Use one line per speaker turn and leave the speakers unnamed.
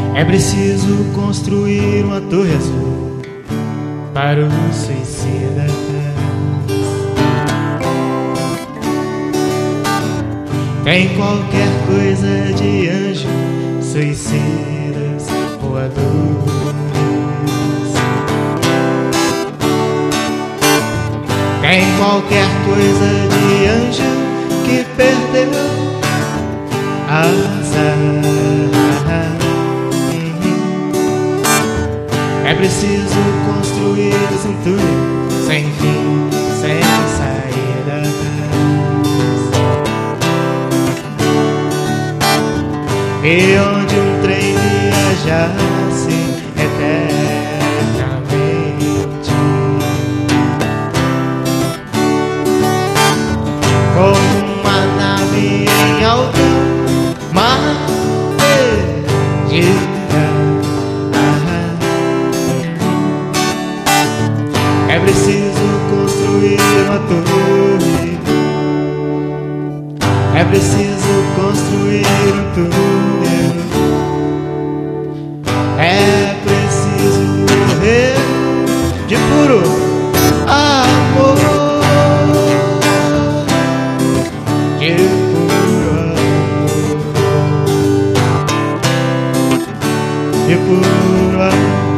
É preciso construir uma torre azul para os suicidas. Tem qualquer coisa de anjo, suicidas voadores. Tem qualquer coisa de anjo que perdeu a asa. É preciso construir um túnel sem fim, sem saída. E onde um trem viajasse eternamente, como uma nave em alta mar perdida. É preciso construir uma torre. É preciso construir um túnel. É preciso morrer de puro amor. De puro amor. De puro amor.